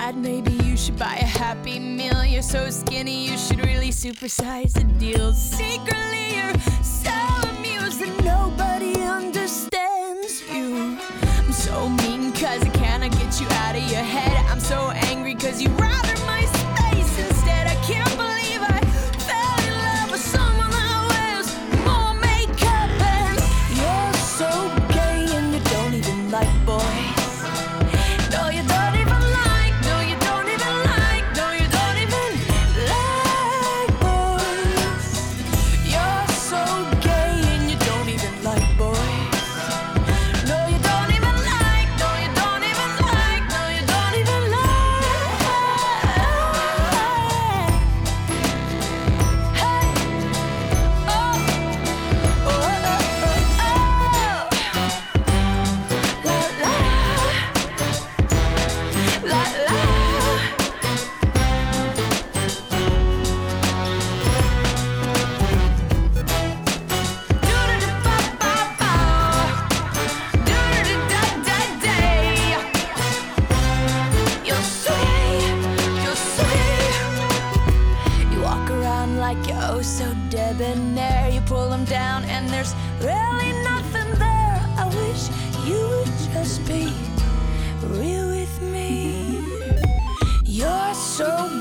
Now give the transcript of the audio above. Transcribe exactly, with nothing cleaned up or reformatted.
sad, maybe you should buy a Happy Meal. You're so skinny, you should really supersize the deal. Secretly, you're so amused that nobody understands you. I'm so mean cause I cannot get you out of your head. I'm so angry cause you routed my space instead. I can't believe I fell in love with someone that wears more makeup. And you're so gay and you don't even like boys. No, you don't even like, no, you don't even like, no, you don't even like boys. You're so gay and you don't even like boys. No, you don't even like, no, you don't even like, no, you don't even like. Hey, oh, oh, oh, oh, oh. La, la. La la. Do-do-do-ba-ba-ba. Do-do-do-da-da-day. You're sweet, you're sweet. You walk around like you're oh so debonair. You pull them down and there's really nothing there. I wish you would just be real with me. You're so